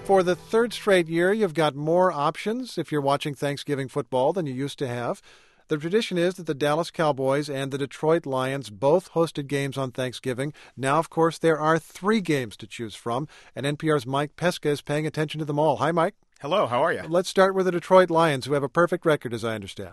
For the third straight year, you've got more options if you're watching Thanksgiving football than you used to have. The tradition is that the Dallas Cowboys and the Detroit Lions both hosted games on Thanksgiving. Now, of course, there are 3 games to choose from, and NPR's Mike Pesca is paying attention to them all. Hi, Mike. Hello, how are you? Let's start with the Detroit Lions, who have a perfect record, as I understand.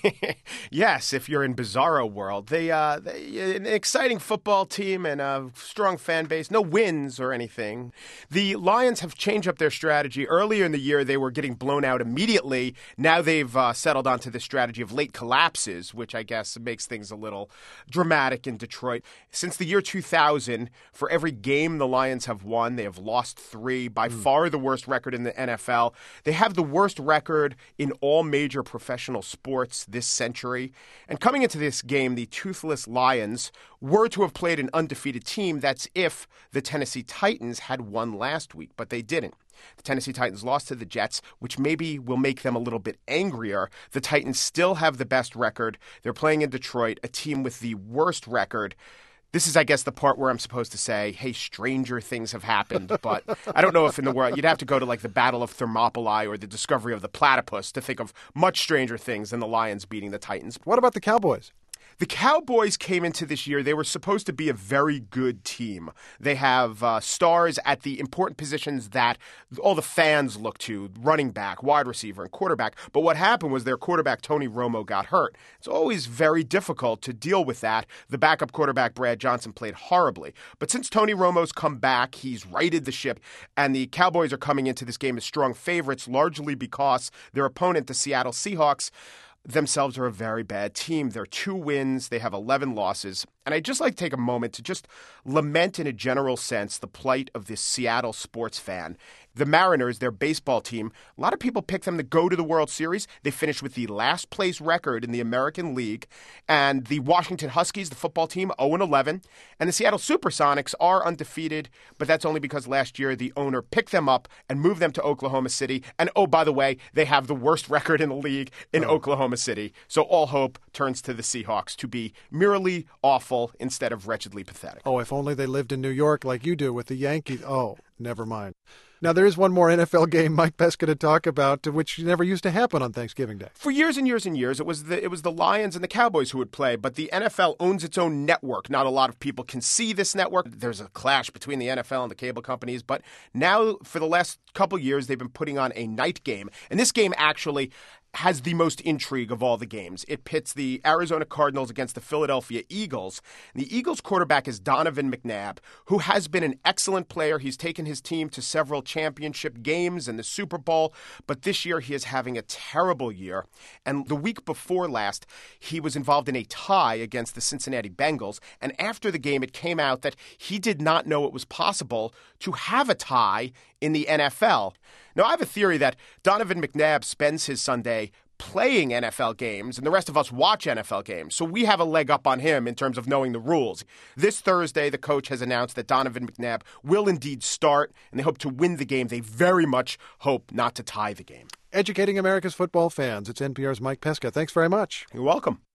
Yes, if you're in Bizarro world. They an exciting football team and a strong fan base. No wins or anything. The Lions have changed up their strategy. Earlier in the year, they were getting blown out immediately. Now they've settled onto the strategy of late collapses, which I guess makes things a little dramatic in Detroit. Since the year 2000, for every game the Lions have won, they have lost 3, by far the worst record in the NFL. They have the worst record in all major professional sports this century. And coming into this game, the toothless Lions were to have played an undefeated team. That's if the Tennessee Titans had won last week, but they didn't. The Tennessee Titans lost to the Jets, which maybe will make them a little bit angrier. The Titans still have the best record. They're playing in Detroit, a team with the worst record. This is, I guess, the part where I'm supposed to say, hey, stranger things have happened. But I don't know if in the world, you'd have to go to like the Battle of Thermopylae or the discovery of the platypus to think of much stranger things than the Lions beating the Titans. What about the Cowboys? The Cowboys came into this year, they were supposed to be a very good team. They have stars at the important positions that all the fans look to, running back, wide receiver, and quarterback. But what happened was their quarterback, Tony Romo, got hurt. It's always very difficult to deal with that. The backup quarterback, Brad Johnson, played horribly. But since Tony Romo's come back, he's righted the ship, and the Cowboys are coming into this game as strong favorites, largely because their opponent, the Seattle Seahawks, themselves are a very bad team. They're 2 wins. They have 11 losses. And I'd just like to take a moment to just lament in a general sense the plight of this Seattle sports fan. The Mariners, their baseball team, a lot of people pick them to go to the World Series. They finished with the last place record in the American League. And the Washington Huskies, the football team, 0-11. And the Seattle Supersonics are undefeated, but that's only because last year the owner picked them up and moved them to Oklahoma City. And oh, by the way, they have the worst record in the league in Oklahoma City. So all hope turns to the Seahawks to be merely awful instead of wretchedly pathetic. Oh, if only they lived in New York like you do with the Yankees. Oh, never mind. Now, there is one more NFL game Mike Pesca to talk about, which never used to happen on Thanksgiving Day. For years and years and years, it was the Lions and the Cowboys who would play, but the NFL owns its own network. Not a lot of people can see this network. There's a clash between the NFL and the cable companies, but now for the last couple years, they've been putting on a night game, and this game actually has the most intrigue of all the games. It pits the Arizona Cardinals against the Philadelphia Eagles. And the Eagles quarterback is Donovan McNabb, who has been an excellent player. He's taken his team to several championship games and the Super Bowl, but this year he is having a terrible year. And the week before last, he was involved in a tie against the Cincinnati Bengals. And after the game, it came out that he did not know it was possible to have a tie in the NFL. Now, I have a theory that Donovan McNabb spends his Sunday playing NFL games, and the rest of us watch NFL games. So we have a leg up on him in terms of knowing the rules. This Thursday, the coach has announced that Donovan McNabb will indeed start, and they hope to win the game. They very much hope not to tie the game. Educating America's football fans. It's NPR's Mike Pesca. Thanks very much. You're welcome.